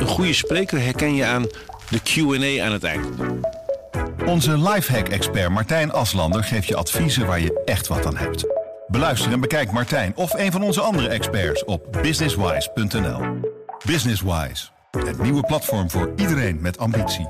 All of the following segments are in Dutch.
goede spreker herken je aan de Q&A aan het eind. Onze lifehack-expert Martijn Aslander geeft je adviezen waar je echt wat aan hebt. Beluister en bekijk Martijn of een van onze andere experts op businesswise.nl. Businesswise, het nieuwe platform voor iedereen met ambitie.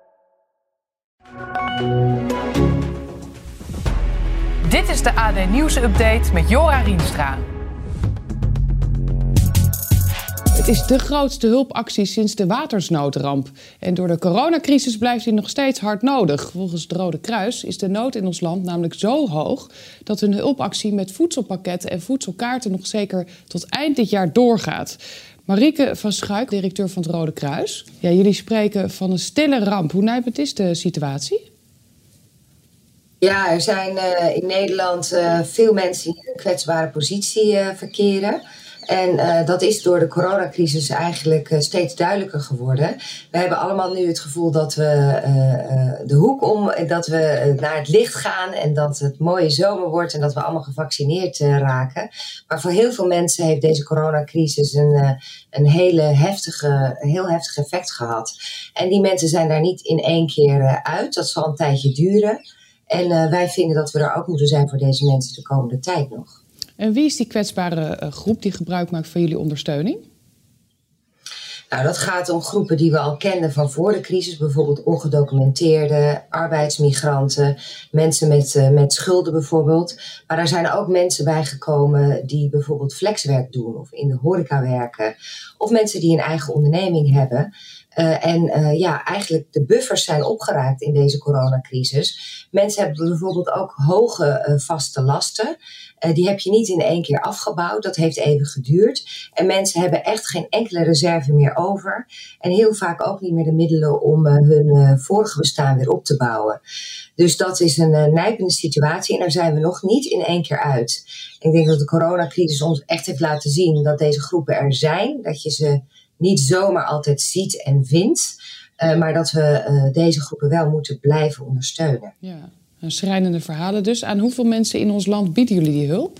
Dit is de AD Nieuws Update met Jora Rienstra. Het is de grootste hulpactie sinds de watersnoodramp. En door de coronacrisis blijft die nog steeds hard nodig. Volgens het Rode Kruis is de nood in ons land namelijk zo hoog dat hun hulpactie met voedselpakketten en voedselkaarten nog zeker tot eind dit jaar doorgaat. Marieke van Schuik, directeur van het Rode Kruis. Ja, jullie spreken van een stille ramp. Hoe nijpend is de situatie? Ja, er zijn in Nederland veel mensen die in een kwetsbare positie verkeren. En dat is door de coronacrisis eigenlijk steeds duidelijker geworden. We hebben allemaal nu het gevoel dat we de hoek om, dat we naar het licht gaan en dat het mooie zomer wordt en dat we allemaal gevaccineerd raken. Maar voor heel veel mensen heeft deze coronacrisis een heel heftig effect gehad. En die mensen zijn daar niet in één keer uit. Dat zal een tijdje duren. En wij vinden dat we er ook moeten zijn voor deze mensen de komende tijd nog. En wie is die kwetsbare groep die gebruik maakt van jullie ondersteuning? Nou, dat gaat om groepen die we al kenden van voor de crisis. Bijvoorbeeld ongedocumenteerden, arbeidsmigranten, mensen met schulden bijvoorbeeld. Maar er zijn ook mensen bijgekomen die bijvoorbeeld flexwerk doen of in de horeca werken. Of mensen die een eigen onderneming hebben. Eigenlijk de buffers zijn opgeraakt in deze coronacrisis. Mensen hebben bijvoorbeeld ook hoge vaste lasten. Die heb je niet in één keer afgebouwd. Dat heeft even geduurd. En mensen hebben echt geen enkele reserve meer over. En heel vaak ook niet meer de middelen om hun vorige bestaan weer op te bouwen. Dus dat is een nijpende situatie. En daar zijn we nog niet in één keer uit. Ik denk dat de coronacrisis ons echt heeft laten zien dat deze groepen er zijn. Dat je ze niet zomaar altijd ziet en vindt. Maar dat we deze groepen wel moeten blijven ondersteunen. Ja, schrijnende verhalen dus. Aan hoeveel mensen in ons land bieden jullie die hulp?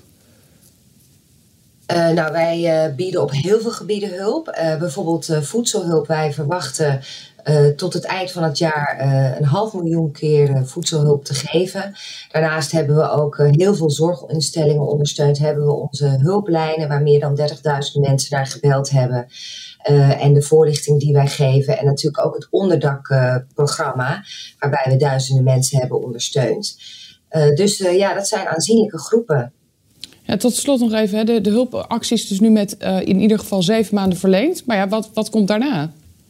Wij bieden op heel veel gebieden hulp. Bijvoorbeeld voedselhulp. Wij verwachten tot het eind van het jaar 500.000 keer voedselhulp te geven. Daarnaast hebben we ook heel veel zorginstellingen ondersteund. Hebben we onze hulplijnen waar meer dan 30.000 mensen naar gebeld hebben. En de voorlichting die wij geven. En natuurlijk ook het onderdakprogramma waarbij we duizenden mensen hebben ondersteund. Dat zijn aanzienlijke groepen. Ja, tot slot nog even, de hulpactie is dus nu met in ieder geval 7 maanden verlengd. Maar ja, wat komt daarna?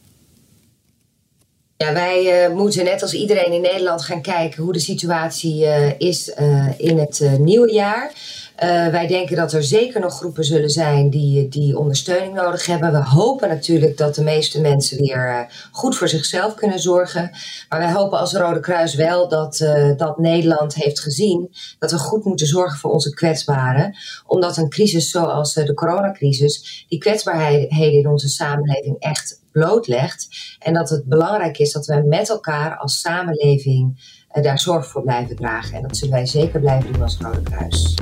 Ja, wij moeten net als iedereen in Nederland gaan kijken hoe de situatie is in het nieuwe jaar. Wij denken dat er zeker nog groepen zullen zijn die ondersteuning nodig hebben. We hopen natuurlijk dat de meeste mensen weer goed voor zichzelf kunnen zorgen. Maar wij hopen als Rode Kruis wel dat Nederland heeft gezien dat we goed moeten zorgen voor onze kwetsbaren. Omdat een crisis zoals de coronacrisis die kwetsbaarheden in onze samenleving echt blootlegt. En dat het belangrijk is dat we met elkaar als samenleving daar zorg voor blijven dragen. En dat zullen wij zeker blijven doen als Rode Kruis.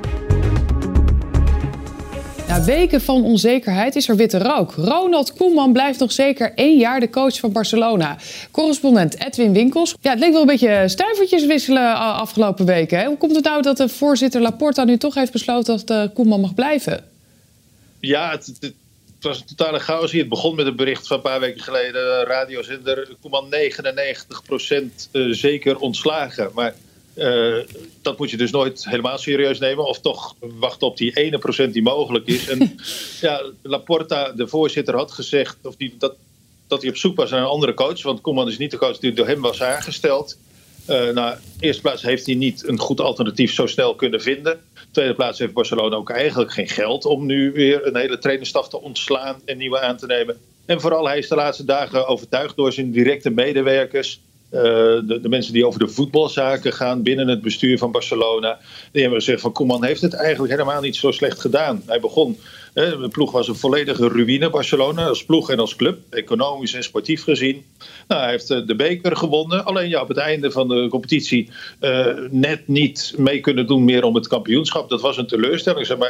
Na weken van onzekerheid is er witte rook. Ronald Koeman blijft nog zeker 1 jaar de coach van Barcelona. Correspondent Edwin Winkels. Ja, het leek wel een beetje stuivertjes wisselen afgelopen weken. Hè? Hoe komt het nou dat de voorzitter Laporta nu toch heeft besloten dat Koeman mag blijven? Ja, het was een totale chaos hier. Het begon met een bericht van een paar weken geleden. Radiozender Koeman 99% zeker ontslagen. Maar dat moet je dus nooit helemaal serieus nemen. Of toch wachten op die 1% die mogelijk is. En ja, Laporta, de voorzitter, had gezegd dat hij op zoek was naar een andere coach. Want Koeman is niet de coach die door hem was aangesteld. In eerste plaats heeft hij niet een goed alternatief zo snel kunnen vinden. In tweede plaats heeft Barcelona ook eigenlijk geen geld om nu weer een hele trainerstaf te ontslaan en nieuwe aan te nemen. En vooral, hij is de laatste dagen overtuigd door zijn directe medewerkers. De mensen die over de voetbalzaken gaan binnen het bestuur van Barcelona. Die hebben gezegd van Koeman heeft het eigenlijk helemaal niet zo slecht gedaan. Hij begon, de ploeg was een volledige ruïne, Barcelona, als ploeg en als club. Economisch en sportief gezien. Hij heeft de beker gewonnen. Alleen op het einde van de competitie net niet mee kunnen doen meer om het kampioenschap. Dat was een teleurstelling. Zeg maar,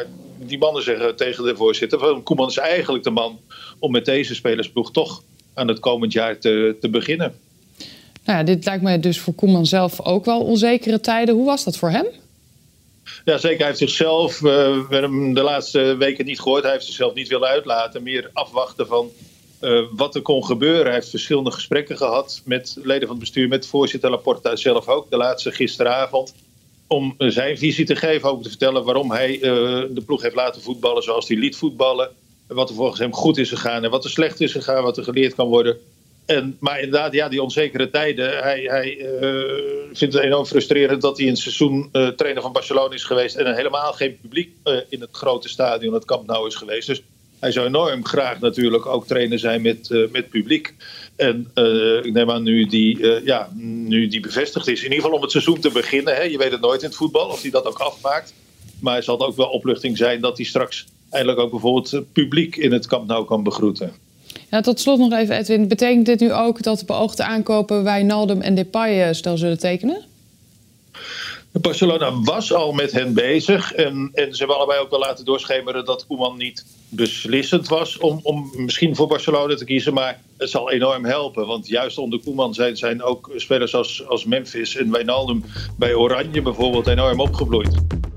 die mannen zeggen tegen de voorzitter, Koeman is eigenlijk de man om met deze spelersploeg toch aan het komend jaar te beginnen. Nou ja, dit lijkt mij dus voor Koeman zelf ook wel onzekere tijden. Hoe was dat voor hem? Ja, zeker. Hij heeft zichzelf, we hebben hem de laatste weken niet gehoord, hij heeft zichzelf niet willen uitlaten. Meer afwachten van wat er kon gebeuren. Hij heeft verschillende gesprekken gehad met leden van het bestuur, met voorzitter Laporta zelf ook. De laatste gisteravond. Om zijn visie te geven, ook te vertellen waarom hij de ploeg heeft laten voetballen zoals hij liet voetballen. Wat er volgens hem goed is gegaan en wat er slecht is gegaan, wat er geleerd kan worden. Maar inderdaad, ja, die onzekere tijden. Hij vindt het enorm frustrerend dat hij in het seizoen trainer van Barcelona is geweest en er helemaal geen publiek in het grote stadion, het Camp Nou, is geweest. Dus hij zou enorm graag natuurlijk ook trainer zijn met publiek. En ik neem aan nu die bevestigd is, in ieder geval om het seizoen te beginnen. Hè. Je weet het nooit in het voetbal of hij dat ook afmaakt. Maar het zal ook wel opluchting zijn dat hij straks eindelijk ook bijvoorbeeld publiek in het Camp Nou kan begroeten. Ja, tot slot nog even, Edwin. Betekent dit nu ook dat de beoogde aankopen Wijnaldum en Depay snel zullen tekenen? Barcelona was al met hen bezig. En ze hebben allebei ook wel laten doorschemeren dat Koeman niet beslissend was om misschien voor Barcelona te kiezen. Maar het zal enorm helpen. Want juist onder Koeman zijn ook spelers als Memphis en Wijnaldum bij Oranje bijvoorbeeld enorm opgebloeid.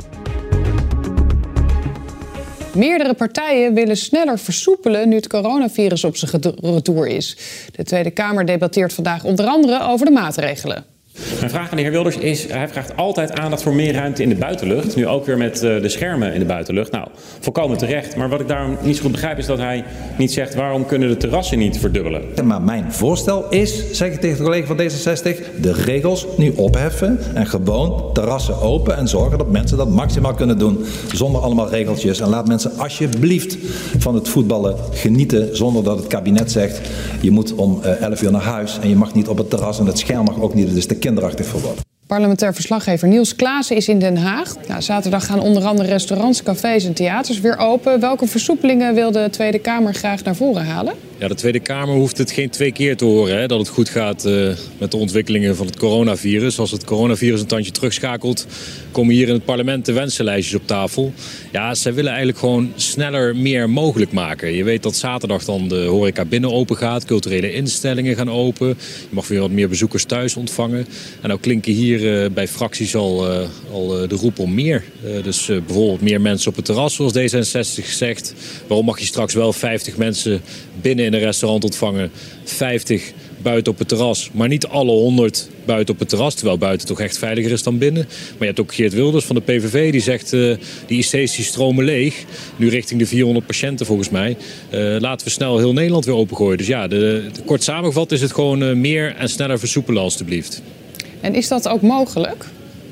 Meerdere partijen willen sneller versoepelen nu het coronavirus op zijn retour is. De Tweede Kamer debatteert vandaag onder andere over de maatregelen. Mijn vraag aan de heer Wilders is, hij vraagt altijd aandacht voor meer ruimte in de buitenlucht. Nu ook weer met de schermen in de buitenlucht. Nou, volkomen terecht. Maar wat ik daarom niet zo goed begrijp is dat hij niet zegt waarom kunnen de terrassen niet verdubbelen. Maar mijn voorstel is, zeg ik tegen de collega van D66, de regels nu opheffen en gewoon terrassen open en zorgen dat mensen dat maximaal kunnen doen zonder allemaal regeltjes. En laat mensen alsjeblieft van het voetballen genieten zonder dat het kabinet zegt je moet om 11 uur naar huis en je mag niet op het terras en het scherm mag ook niet. Dus de kinderachtig voor worden. Parlementair verslaggever Niels Klaassen is in Den Haag. Nou, zaterdag gaan onder andere restaurants, cafés en theaters weer open. Welke versoepelingen wil de Tweede Kamer graag naar voren halen? Ja, de Tweede Kamer hoeft het geen 2 keer te horen. Hè, dat het goed gaat met de ontwikkelingen van het coronavirus. Als het coronavirus een tandje terugschakelt, komen hier in het parlement de wensenlijstjes op tafel. Ja, zij willen eigenlijk gewoon sneller meer mogelijk maken. Je weet dat zaterdag dan de horeca binnen open gaat. Culturele instellingen gaan open. Je mag weer wat meer bezoekers thuis ontvangen. En nou klinken hier bij fracties al de roep om meer. Dus bijvoorbeeld meer mensen op het terras, zoals D66 zegt. Waarom mag je straks wel 50 mensen binnen in een restaurant ontvangen, 50 buiten op het terras, maar niet alle 100 buiten op het terras, terwijl buiten toch echt veiliger is dan binnen. Maar je hebt ook Geert Wilders van de PVV, die zegt die IC's die stromen leeg, nu richting de 400 patiënten volgens mij. Laten we snel heel Nederland weer opengooien. Dus ja, kort samengevat is het gewoon meer en sneller versoepelen alstublieft. En is dat ook mogelijk?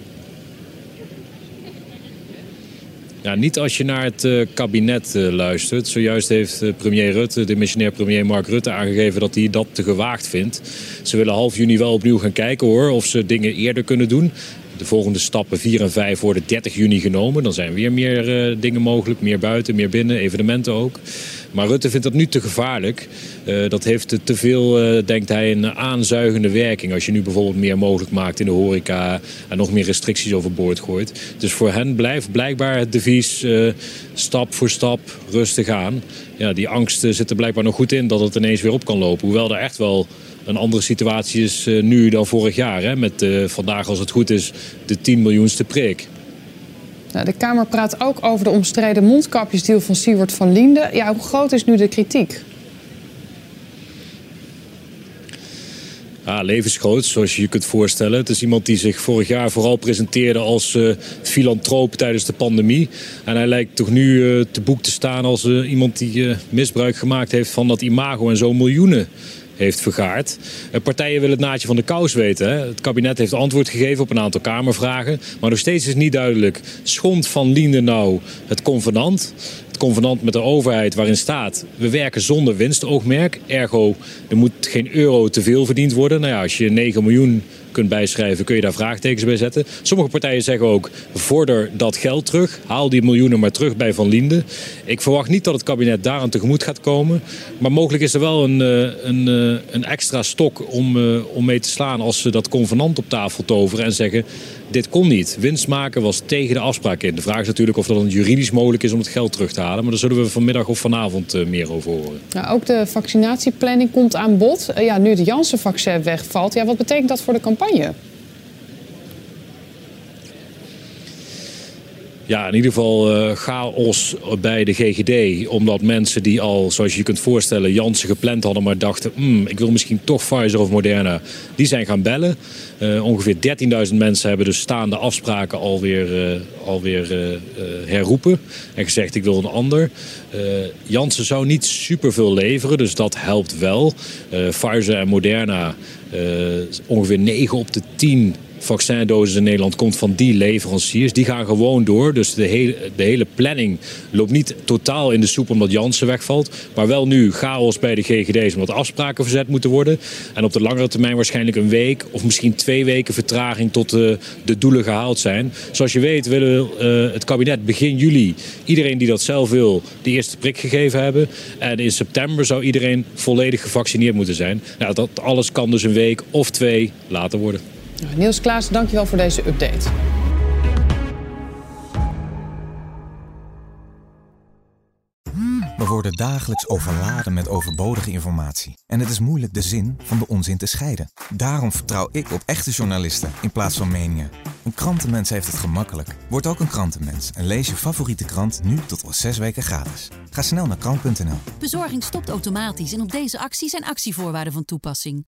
Ja, niet als je naar het kabinet luistert. Zojuist heeft premier Rutte, de missionair premier Mark Rutte, aangegeven dat hij dat te gewaagd vindt. Ze willen half juni wel opnieuw gaan kijken hoor, of ze dingen eerder kunnen doen. De volgende stappen 4 en 5 worden 30 juni genomen. Dan zijn weer meer dingen mogelijk. Meer buiten, meer binnen, evenementen ook. Maar Rutte vindt dat nu te gevaarlijk. Dat heeft te veel, denkt hij, een aanzuigende werking. Als je nu bijvoorbeeld meer mogelijk maakt in de horeca en nog meer restricties overboord gooit. Dus voor hen blijft blijkbaar het devies stap voor stap rustig aan. Ja, die angst zit er blijkbaar nog goed in dat het ineens weer op kan lopen. Hoewel er echt wel een andere situatie is nu dan vorig jaar. Hè? Met vandaag, als het goed is, de 10 miljoenste prik. Nou, de Kamer praat ook over de omstreden mondkapjesdeal van Siewert van Liende. Ja, hoe groot is nu de kritiek? Ja, levensgroot, zoals je je kunt voorstellen. Het is iemand die zich vorig jaar vooral presenteerde als filantroop tijdens de pandemie. En hij lijkt toch nu te boek te staan als iemand die misbruik gemaakt heeft van dat imago en zo miljoenen heeft vergaard. Partijen willen het naadje van de kous weten. Hè. Het kabinet heeft antwoord gegeven op een aantal Kamervragen. Maar nog steeds is niet duidelijk. Schond Van Liende nou het convenant? Het convenant met de overheid waarin staat: we werken zonder winstoogmerk. Ergo, er moet geen euro te veel verdiend worden. Nou ja, als je 9 miljoen kunt bijschrijven, kun je daar vraagtekens bij zetten. Sommige partijen zeggen ook: vorder dat geld terug. Haal die miljoenen maar terug bij Van Liende. Ik verwacht niet dat het kabinet daaraan tegemoet gaat komen. Maar mogelijk is er wel een extra stok om mee te slaan als ze dat convenant op tafel toveren en zeggen: dit kon niet. Winst maken was tegen de afspraak in. De vraag is natuurlijk of dat juridisch mogelijk is om het geld terug te halen. Maar daar zullen we vanmiddag of vanavond meer over horen. Nou, ook de vaccinatieplanning komt aan bod. Nu het Janssen-vaccin wegvalt. Wat betekent dat voor de campagne? Ja, in ieder geval chaos bij de GGD. Omdat mensen die al, zoals je je kunt voorstellen, Janssen gepland hadden, maar dachten, ik wil misschien toch Pfizer of Moderna. Die zijn gaan bellen. Ongeveer 13.000 mensen hebben dus staande afspraken alweer herroepen. En gezegd, ik wil een ander. Janssen zou niet superveel leveren, dus dat helpt wel. Pfizer en Moderna, ongeveer 9 op de 10 vaccindosis in Nederland komt van die leveranciers. Die gaan gewoon door. Dus de hele planning loopt niet totaal in de soep omdat Janssen wegvalt. Maar wel nu chaos bij de GGD's omdat afspraken verzet moeten worden. En op de langere termijn waarschijnlijk een week of misschien 2 weken vertraging tot de doelen gehaald zijn. Zoals je weet willen het kabinet begin juli iedereen die dat zelf wil de eerste prik gegeven hebben. En in september zou iedereen volledig gevaccineerd moeten zijn. Nou, dat alles kan dus een week of 2 later worden. Niels Klaas, dankjewel voor deze update. We worden dagelijks overladen met overbodige informatie. En het is moeilijk de zin van de onzin te scheiden. Daarom vertrouw ik op echte journalisten in plaats van meningen. Een krantenmens heeft het gemakkelijk. Word ook een krantenmens en lees je favoriete krant nu tot wel 6 weken gratis. Ga snel naar krant.nl. Bezorging stopt automatisch en op deze actie zijn actievoorwaarden van toepassing.